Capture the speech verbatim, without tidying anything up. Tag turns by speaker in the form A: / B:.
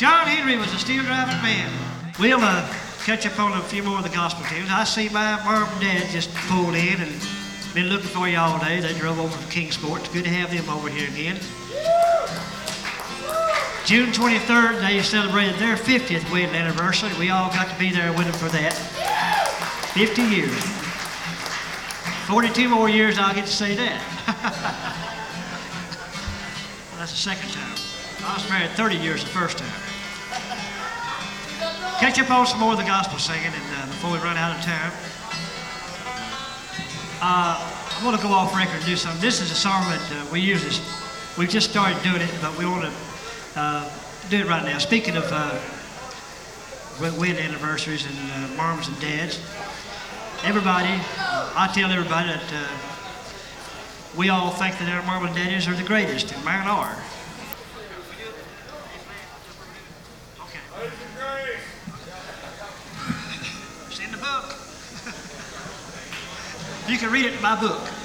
A: John Henry was a steel driving man. We'll uh, catch up on a few more of the gospel tunes. I see my mom and dad just pulled in and been looking for you all day. They drove over from Kingsport. It's good to have them over here again. June twenty-third, they celebrated their fiftieth wedding anniversary. We all got to be there with them for that. fifty years. forty-two more years I'll get to say that. Well, that's the second time. I was married thirty years the first time. Catch up on some more of the gospel singing and uh, before we run out of time. Uh, I want to go off record and do something. This is a song that uh, we use this. We've just started doing it, but we want to uh, do it right now. Speaking of uh, wedding anniversaries and uh, moms and dads, everybody, I tell everybody that uh, we all think that our mom and daddies are the greatest, and mine are. Okay. It's in the book. You can read it in my book.